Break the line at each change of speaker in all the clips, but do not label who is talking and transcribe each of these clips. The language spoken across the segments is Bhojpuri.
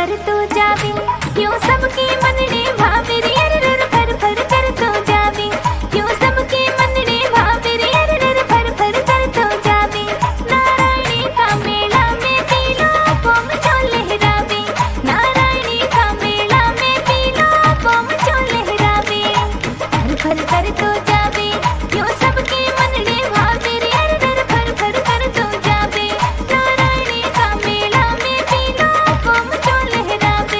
कर तो जावे, क्यों सबके मनने भावे रे, अरे रर फर फर कर तो जावे, क्यों सबके मनने भावे रे, अरे रर फर फर कर तो जावे। नारायणी का मेला में पीलो बम जो लहरावे, नारायणी का मेला में पीलो बम जो लहरावे। फर फर कर तो जावे, क्यों सबके मनने भावे रे, अरे रर फर फर कर तो जावे। नारायणी का मेला में पीलो बम जो लहरावे।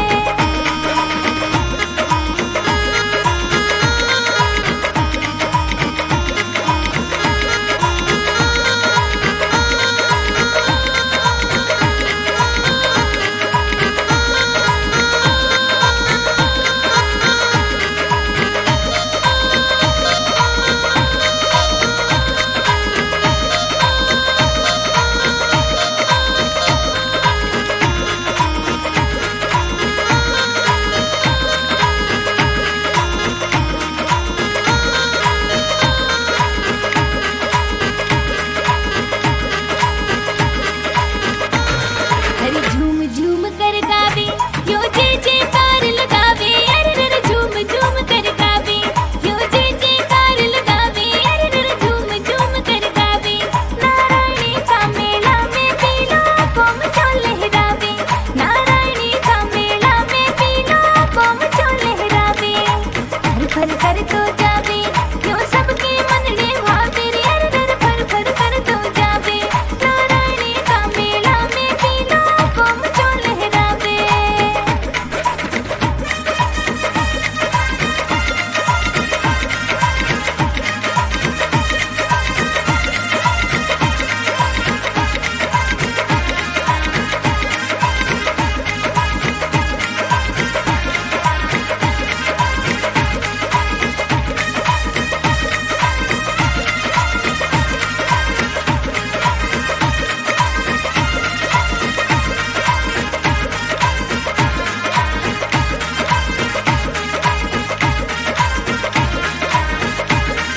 हरी झूम झूम कर गावे, यो जय जयकार लगावे, अरे रर झूम झूम कर गावे, यो जय जयकार लगावे, अरे रर झूम झूम कर गावे। नारायणी का मेला में पीलो बम जो लहरावे, नारायणी का मेला में पीलो बम जो लहरावे। फर फर कर तो जावे, क्यों सबके मनने भावे रे, अरे रर फर फर कर तो जावे। नारायणी का मेला में पीलो बम जो लहरावे।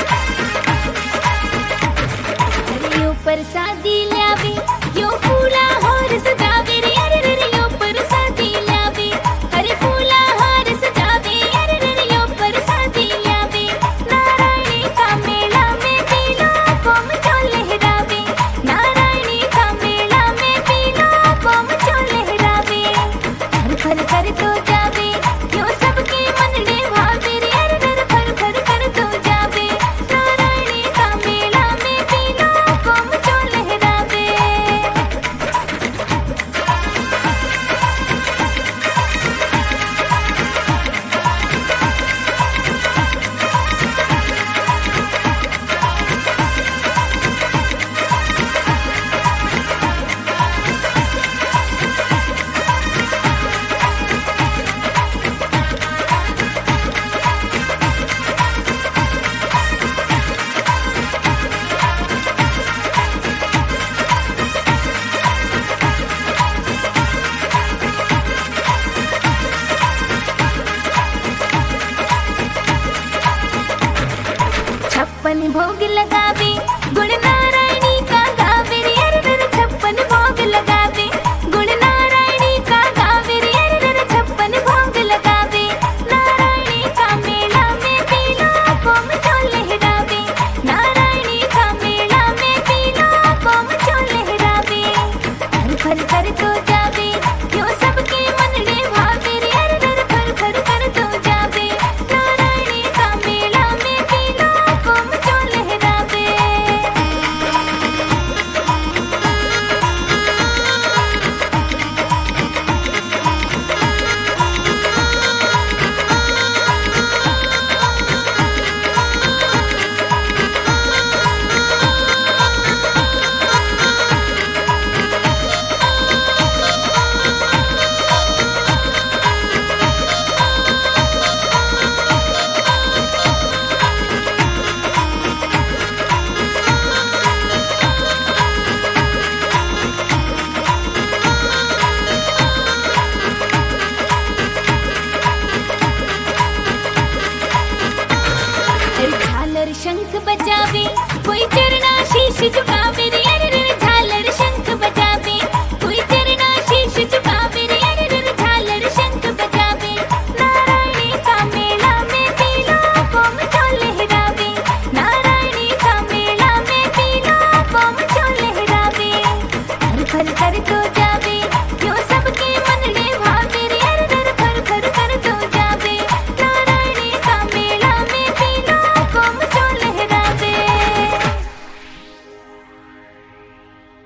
हरियो प्रसादी ल्यावे, यो फूला